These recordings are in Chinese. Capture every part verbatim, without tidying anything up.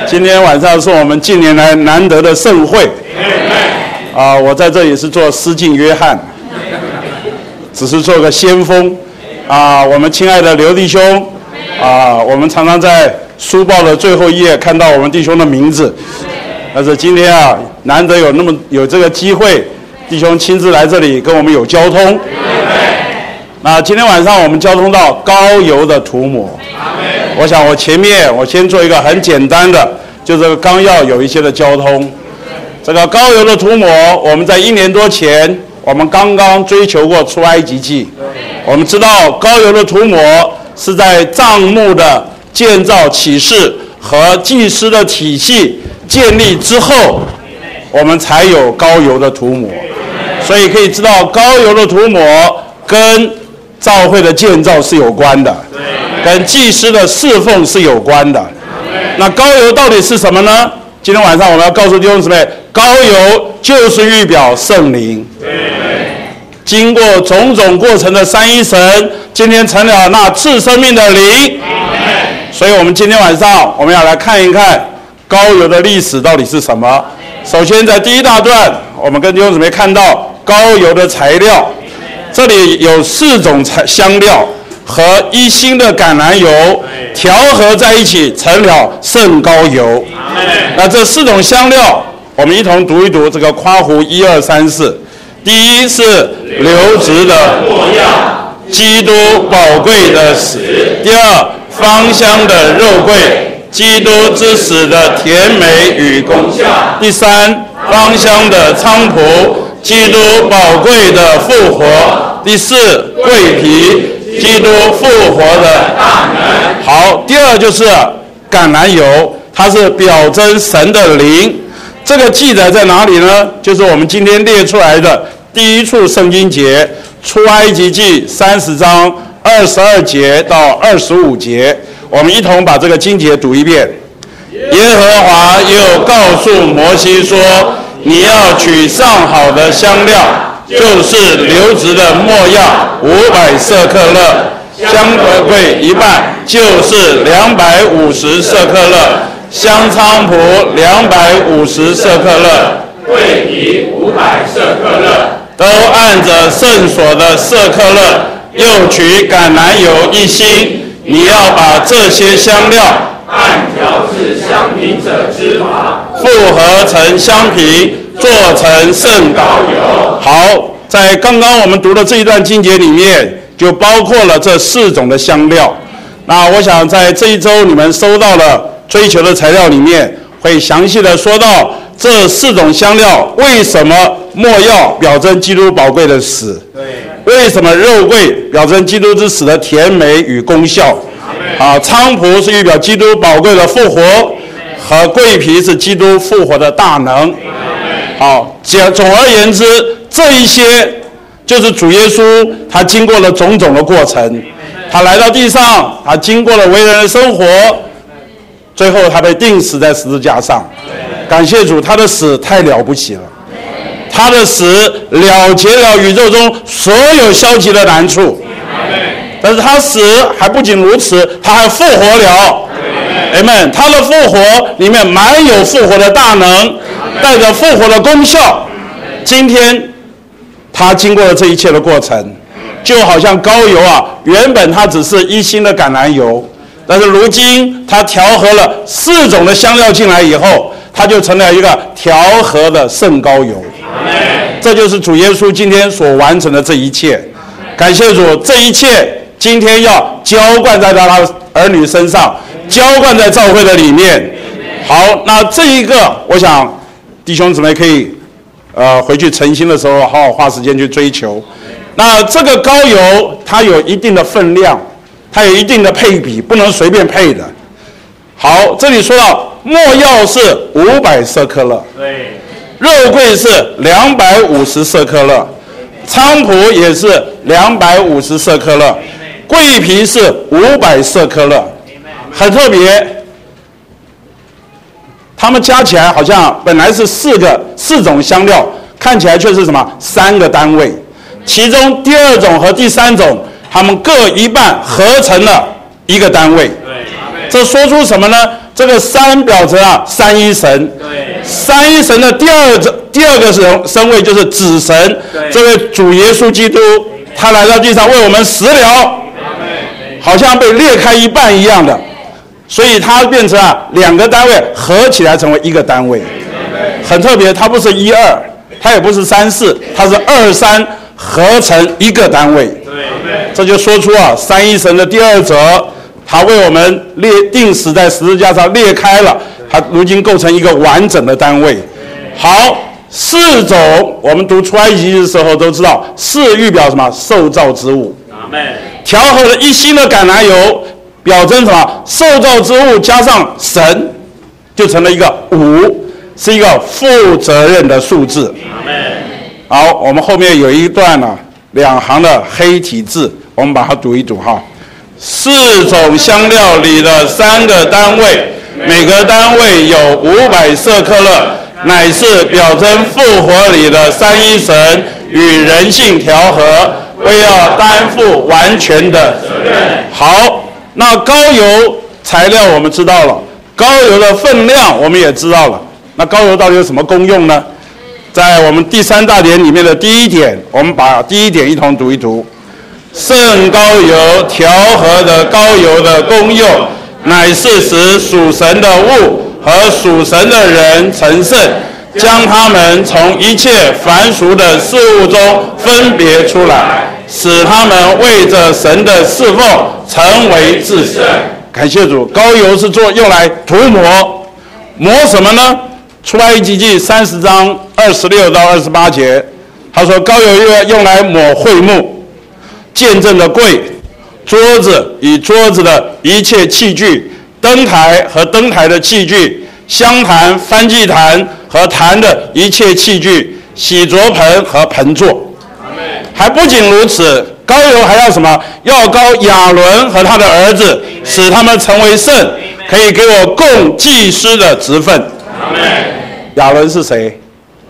今天晚上是我们近年来难得的盛会。啊，我在这里是做司敬约翰，只是做个先锋。啊，我们亲爱的刘弟兄，啊，我们常常在书报的最后一页看到我们弟兄的名字。但是今天啊，难得有那么有这个机会，弟兄亲自来这里跟我们有交通。那今天晚上我们交通到膏油的涂抹。我想我前面我先做一个很简单的，就这个纲要有一些的交通。这个膏油的涂抹，我们在一年多前，我们刚刚追求过出埃及记。我们知道膏油的涂抹是在帐幕的建造启示和祭司的体系建立之后，我们才有膏油的涂抹。所以可以知道膏油的涂抹跟教会的建造是有关的，跟祭司的侍奉是有关的。那膏油到底是什么呢？今天晚上我们要告诉弟兄姊妹，膏油就是预表圣灵。经过种种过程的三一神，今天成了那赐生命的灵。所以我们今天晚上我们要来看一看膏油的历史到底是什么。首先在第一大段，我们跟弟兄姊妹看到膏油的材料，这里有四种香料和一星的橄榄油调和在一起成了圣膏油。那这四种香料我们一同读一读这个括弧一二三四。第一是流质的没药，基督宝贵的死。第二，芳香的肉桂，基督之死的甜美与功效。第三，芳香的菖蒲，基督宝贵的复活。第四，桂皮，基督复活的大能。好，第二就是橄榄油，它是表征神的灵。这个记载在哪里呢？就是我们今天列出来的第一处圣经节，出埃及记三十章二十二节到二十五节。我们一同把这个经节读一遍。耶和华又告诉摩西说，你要取上好的香料，就是流质的没药五百舍克勒，香桂一半，就是两百五十舍克勒，香菖蒲两百五十舍克勒，桂皮五百舍克勒，都按着圣所的舍克勒，又取橄榄油一星。你要把这些香料按调制香瓶者之法，复合成香瓶，做成圣膏油。好，在刚刚我们读的这一段经节里面，就包括了这四种的香料。那我想在这一周你们收到了追求的材料里面，会详细的说到这四种香料为什么没药表征基督宝贵的死，为什么肉桂表征基督之死的甜美与功效，啊，菖蒲是预表基督宝贵的复活，和桂皮是基督复活的大能。好，总而言之，这一些就是主耶稣他经过了种种的过程，他来到地上，他经过了为人的生活，最后他被钉死在十字架上。感谢主，他的死太了不起了，他的死了结了宇宙中所有消极的难处。但是他死还不仅如此，他还复活了。Amen。他的复活里面满有复活的大能，带着复活的功效。今天他经过了这一切的过程，就好像膏油啊，原本它只是一星的橄榄油，但是如今他调和了四种的香料进来以后，它就成了一个调和的圣膏油。这就是主耶稣今天所完成的这一切。感谢主，这一切今天要浇灌在他儿女身上，浇灌在教会的里面。好，那这一个我想弟兄姊妹可以呃回去晨星的时候好好花时间去追求。那这个膏油它有一定的分量，它有一定的配比，不能随便配的。好，这里说到没药是五百舍克勒，对，肉桂是两百五十舍克勒，菖蒲也是两百五十舍克勒，桂皮是五百舍克勒，很特别。它们加起来好像本来是四个四种香料，看起来却是什么三个单位，其中第二种和第三种，它们各一半合成了一个单位。这说出什么呢？ 这个三表示啊三一神。三一神的第二第二个神身位就是子神，这位主耶稣基督，他来到地上为我们死了，好像被裂开一半一样的，所以它变成啊两个单位合起来成为一个单位，很特别。它不是一二，它也不是三四，它是二三合成一个单位。这就说出啊三一神的第二者，他为我们裂钉死在十字架上裂开了，它如今构成一个完整的单位。好，四种我们读出埃及记的时候都知道，四预表什么？受造之物。调和了一新的橄榄油，表征什么？受造之物加上神，就成了一个五，是一个负责任的数字。好，我们后面有一段呢、啊，两行的黑体字，我们把它读一读哈。四种香料里的三个单位，每个单位有五百舍克勒，乃是表征复活里的三一神与人性调和，为要担负完全的责任。好，那膏油材料我们知道了，膏油的分量我们也知道了。那膏油到底有什么功用呢？在我们第三大点里面的第一点，我们把第一点一同读一读。圣膏油调和的膏油的功用，乃是使属神的物和属神的人成圣，将他们从一切凡俗的事物中分别出来，使他们为着神的侍奉成为至圣。感谢主，膏油是做用来涂抹，抹什么呢？出埃及记三十章二十六到二十八节，他说膏油用来抹会幕、见证的柜、桌子与桌子的一切器具、灯台和灯台的器具、香坛、燔祭坛和坛的一切器具、洗濯盆和盆座。还不仅如此，膏油还要什么？要膏亚伦和他的儿子，使他们成为圣，可以给我供祭司的职分。亚伦是谁？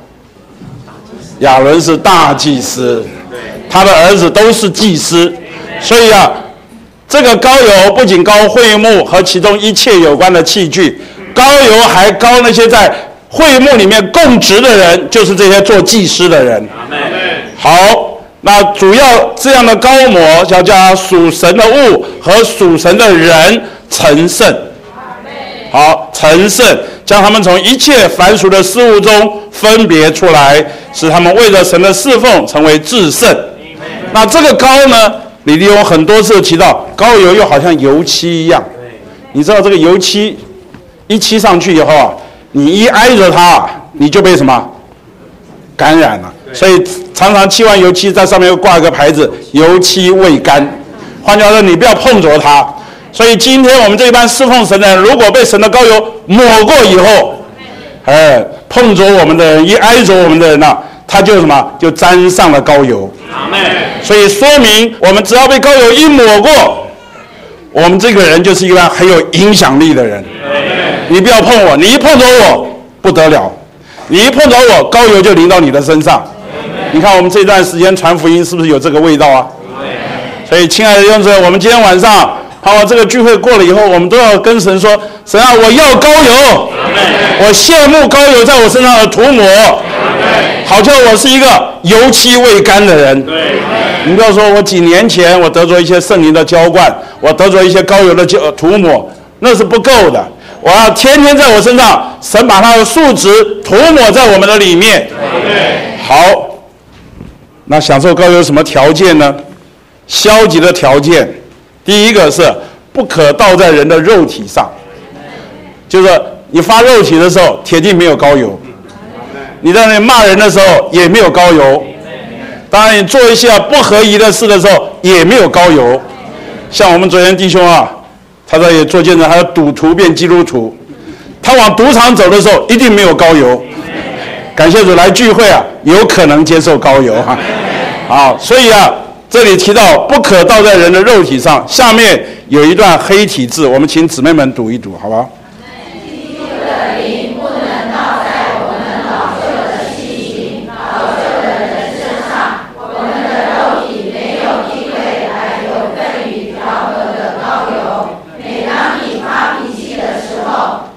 亚伦是大祭司，他的儿子都是祭司，所以啊，这个膏油不仅膏会幕和其中一切有关的器具，膏油还膏那些在会幕里面供职的人，就是这些做祭司的人。好，那主要这样的膏抹要叫属神的物和属神的人成圣。好，成圣，将他们从一切凡俗的事物中分别出来，使他们为了神的侍奉成为至圣。那这个膏呢，李弟兄很多次提到，膏油又好像油漆一样。你知道这个油漆一漆上去以后啊，你一挨着它，你就被什么感染了。所以常常漆完油漆在上面又挂一个牌子，油漆未干。换句话说，你不要碰着它。所以今天我们这一班侍奉神的人，如果被神的膏油抹过以后，哎，碰着我们的人，一挨着我们的人呢、啊，他就什么，就沾上了膏油。所以说明我们只要被膏油一抹过，我们这个人就是一个很有影响力的人。你不要碰我，你一碰着我不得了，你一碰着我，膏油就淋到你的身上。你看我们这段时间传福音是不是有这个味道啊？所以亲爱的弟兄姊妹，我们今天晚上盼望这个聚会过了以后，我们都要跟神说：神啊，我要膏油，我羡慕膏油在我身上的涂抹，好像我是一个油漆未干的人。你不要说我几年前我得着一些圣灵的浇灌，我得着一些膏油的涂抹，那是不够的。我要天天在我身上，神把他的数值涂抹在我们的里面。好，那享受膏油有什么条件呢？消极的条件，第一个是不可倒在人的肉体上，就是你发肉体的时候，铁定没有膏油；你在那里骂人的时候，也没有膏油；当然，你做一些不合宜的事的时候，也没有膏油。像我们昨天弟兄啊，他在也做见证，他要赌徒变基督徒，他往赌场走的时候，一定没有膏油。感谢主，来聚会啊，有可能接受膏油哈。好，所以啊。这里提到不可倒在人的肉体上，下面有一段黑体字，我们请姊妹们读一读，好吧？ 基督的灵不能倒在我们老旧的性情、老旧的人身上，我们的肉体没有机会来有更与调和的膏油。每当你发脾气的时候，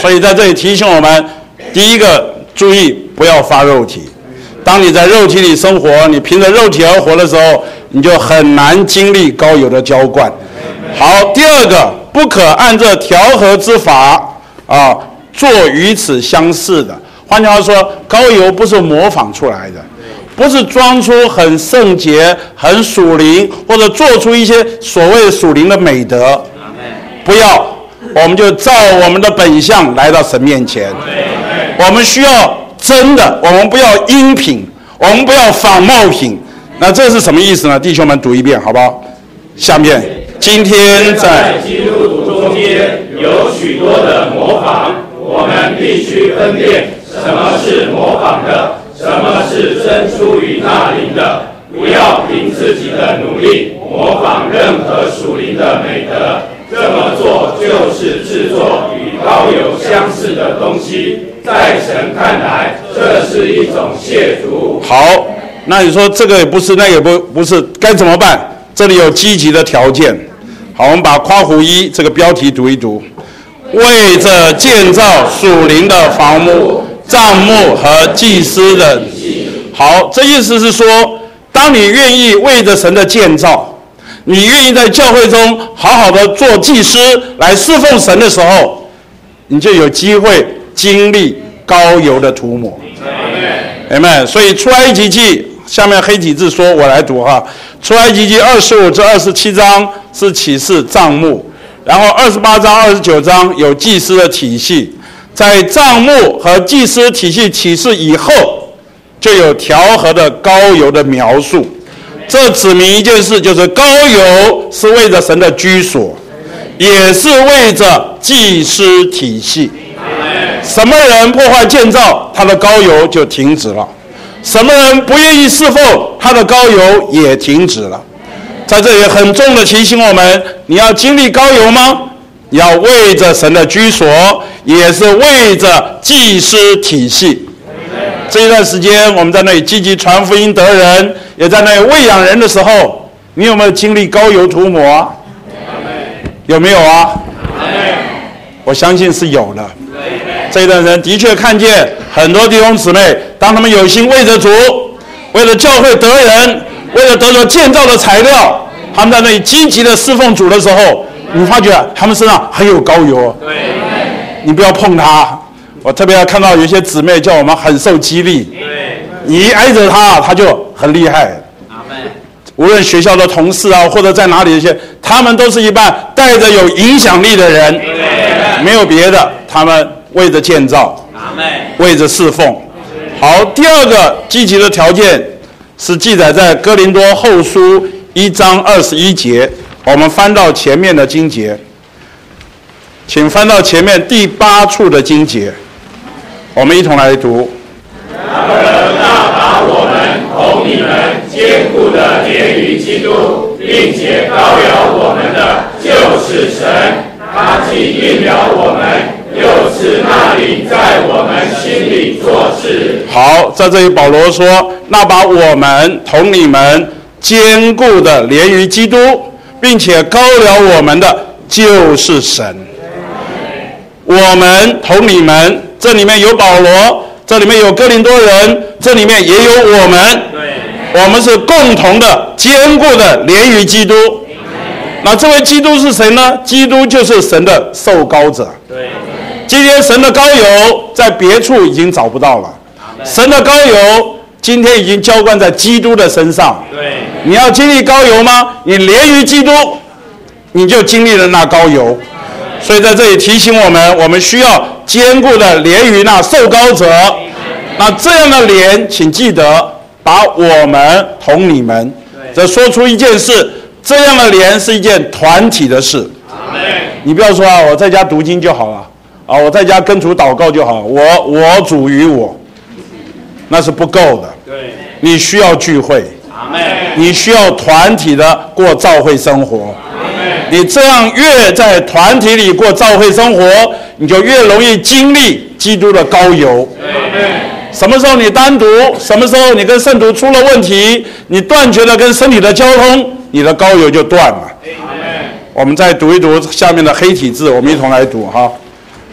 所以在这里提醒我们，第一个注意不要发肉体。当你在肉体里生活，你凭着肉体而活的时候，你就很难经历膏油的浇灌。好，第二个，不可按这调和之法啊，做与此相似的。换句话说，膏油不是模仿出来的，不是装出很圣洁、很属灵，或者做出一些所谓属灵的美德。不要，我们就照我们的本相来到神面前。我们需要真的，我们不要音品，我们不要仿冒品。那这是什么意思呢？弟兄们读一遍好不好？下面，今天在基督徒中间有许多的模仿，我们必须分辨什么是模仿的，什么是真出于那灵的。不要凭自己的努力模仿任何属灵的美德，这么做就是制作与膏油相似的东西。在神看来，这是一种亵渎。 好，那你说这个也不是，那也不不是，该怎么办？这里有积极的条件。好，我们把夸胡一这个标题读一读。为着建造属灵的房屋、帐幕和祭司的。好，这意思是说，当你愿意为着神的建造，你愿意在教会中好好的做祭司来侍奉神的时候，你就有机会经历膏油的涂抹。阿们。所以出埃及记下面黑体字说，我来读哈。出埃及记二十五至二十七章是启示帐幕，然后二十八章、二十九章有祭司的体系。在帐幕和祭司体系启示以后，就有调和的膏油的描述。这指明一件事，就是膏油是为着神的居所，也是为着祭司体系。什么人破坏建造，他的膏油就停止了；什么人不愿意侍奉，他的膏油也停止了。在这里很重的提醒我们，你要经历膏油吗？你要为着神的居所，也是为着祭司体系。这一段时间我们在那里积极传福音得人，也在那里喂养人的时候，你有没有经历膏油涂抹啊？有没有啊？我相信是有的。这一段时间的确看见很多弟兄姊妹，当他们有心为着主，为了教会得人，为了得着建造的材料，他们在那里积极的侍奉主的时候，你发觉他们身上很有膏油。你不要碰他。我特别要看到有些姊妹叫我们很受激励，你一挨着他，他就很厉害。无论学校的同事啊，或者在哪里一些，他们都是一般带着有影响力的人，没有别的，他们为着建造，为着侍奉。好，第二个积极的条件是记载在哥林多后书一章二十一节，我们翻到前面的经节，请翻到前面第八处的经节，我们一同来读。 然而那把我们同你们坚固的连于基督，并且膏了我们的，就是神。他既应了我们，又赐那灵在我们心里做事。 好，在这里保罗说，那把我们同你们坚固的连于基督，并且膏了我们的，就是神。我们同你们，这里面有保罗，这里面有哥林多人，这里面也有我们，我们是共同的坚固的连于基督。那这位基督是谁呢？基督就是神的受膏者。今天神的膏油在别处已经找不到了，神的膏油今天已经浇灌在基督的身上。你要经历膏油吗？你连于基督，你就经历了那膏油。所以在这里提醒我们，我们需要坚固的连于那受膏者。那这样的连，请记得把我们同你们，这说出一件事，这样的连是一件团体的事。你不要说啊，我在家读经就好了，啊，我在家跟主祷告就好了，我我主于我，那是不够的。你需要聚会，你需要团体的过教会生活。你这样越在团体里过教会生活，你就越容易经历基督的膏油。什么时候你单独，什么时候你跟圣徒出了问题，你断绝了跟身体的交通，你的膏油就断了。我们再读一读下面的黑体字，我们一同来读哈。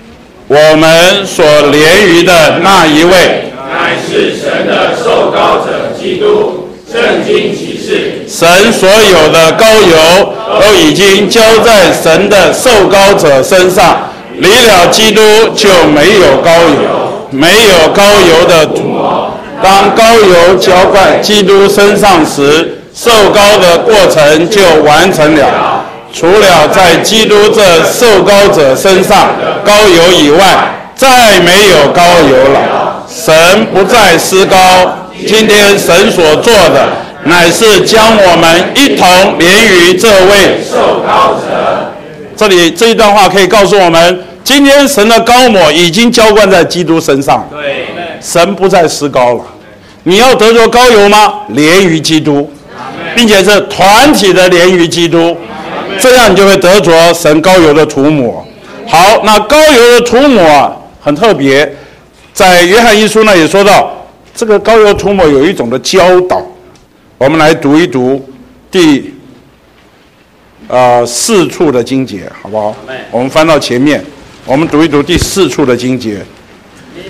我们所连于的那一位， 乃是神的受膏者基督。圣经启示， 神所有的膏油都已经浇在神的受膏者身上，离了基督就没有膏油，没有膏油的涂抹。当膏油浇灌基督身上时，受膏的过程就完成了。除了在基督这受膏者身上膏油以外，再没有膏油了。神不再施膏，今天神所做的乃是将我们一同连于这位受膏者。 这里这一段话可以告诉我们，今天神的膏抹已经浇灌在基督身上， 对， 神不再施膏了。你要得着膏油吗？连于基督，并且是团体的连于基督，这样你就会得着神膏油的涂抹。好，那膏油的涂抹很特别，在约翰一书呢也说到，这个膏油涂抹有一种的教导。我们来读一读第呃四处的经节，好不好？我们翻到前面，我们读一读第四处的经节。